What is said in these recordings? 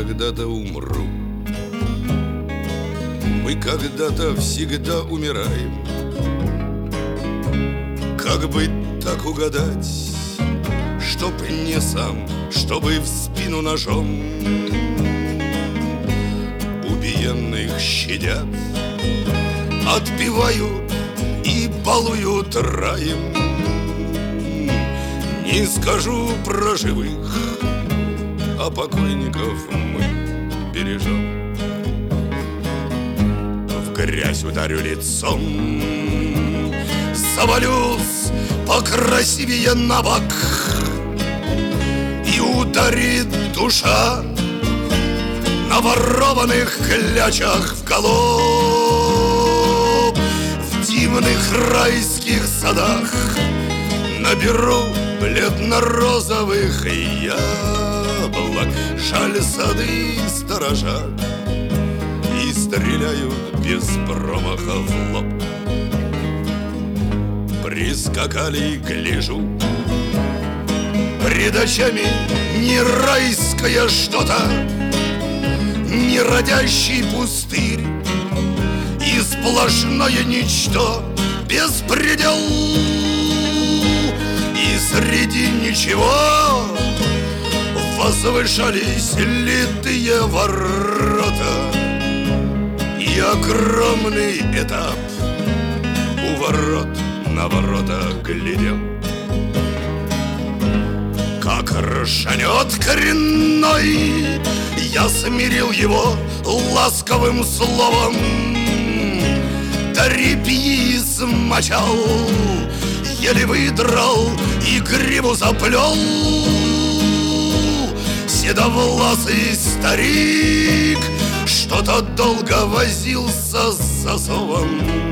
когда-то умру. Мы когда-то всегда умираем. Как бы так угадать, чтоб не сам, чтобы в спину ножом? Убиенных щадят, отпевают и балуют раем. Не скажу про живых, а покойников мы бережем. В грязь ударю лицом, завалюсь покрасивее на бок, и ударит душа на ворованных клячах в голубь. В дивных райских садах наберу бледно-розовых яблок. Жаль, сады сторожат и стреляют без промаха в лоб. Прискакали, гляжу, пред очами не райское что-то, не родящий пустырь и сплошное ничто, беспредел. И среди ничего возвышались литые ворота, и огромный этап у ворот на ворота глядел. Как ржанет коренной, я смирил его ласковым словом, до репьи смочал, еле выдрал и гриву заплел. Седовласый старик что-то долго возился с засовом,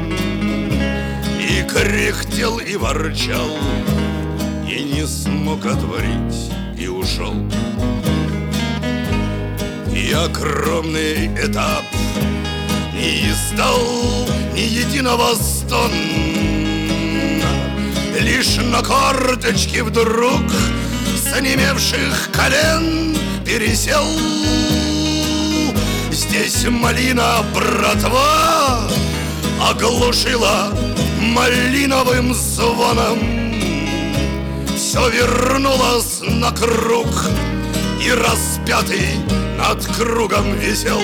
и кряхтел и ворчал, и не смог отворить, и ушел. И огромный этап не издал ни единого стона, лишь на корточки вдруг с онемевших колен пересел. Здесь малина, братва, оглушила малиновым звоном. Все вернулось на круг, и распятый над кругом висел.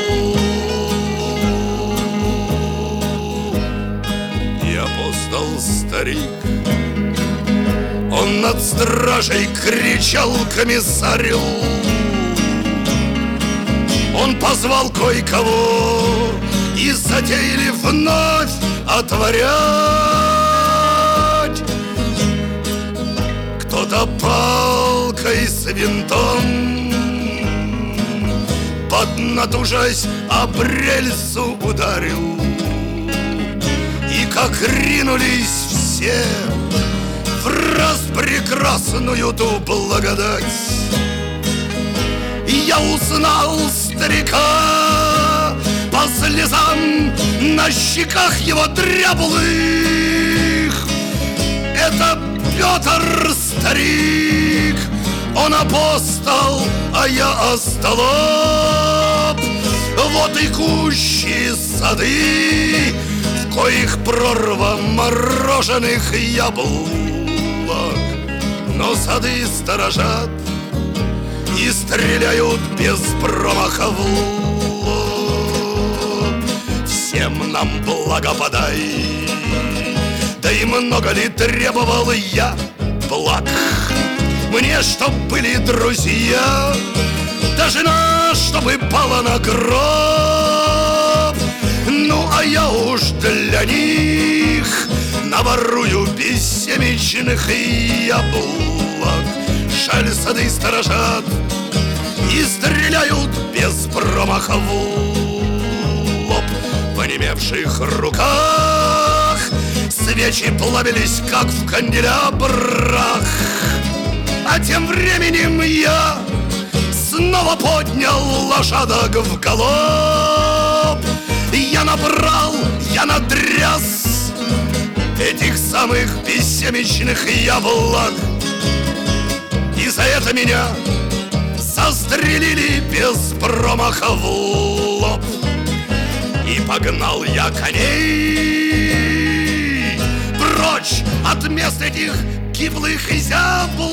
И апостол-старик, он над стражей кричал комиссарю. Он позвал кое-кого, и затеяли вновь отворять. Кто-то палкой с винтом, поднатужась, об рельсу ударил. И как ринулись все в распрекрасную ту благодать, я узнал старика по слезам на щеках его дряблых. Это Петр старик, он апостол, а я остолоп. Вот и кущи сады, в коих прорва мороженых яблок, но сады сторожат и стреляют без промаха в лоб. Всем нам благо подай, да и много ли требовал я благ? Мне, чтоб были друзья, да жена, чтобы пала на гроб. Ну, а я уж для них наворую бессемечных яблок. Жаль, сады сторожат и стреляют без промаха в лоб. В онемевших руках свечи плавились, как в канделябрах. А тем временем я снова поднял лошадок в галоп. Я набрал, я надряс этих самых бессемечных яблок. И за это меня, за застрелили без промаха в лоб. И погнал я коней прочь от мест этих гиблых и зяблых.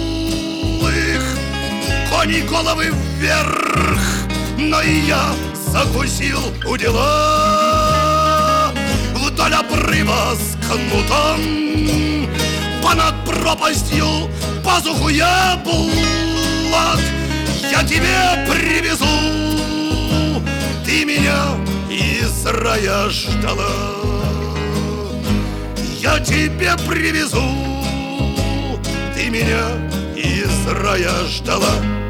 Кони головы вверх, но и я закусил у дела. Вдоль обрыва с кнутом, понад пропастью пазуху яблок я тебе привезу. Ты меня из рая ждала, я тебе привезу. Ты меня из рая ждала.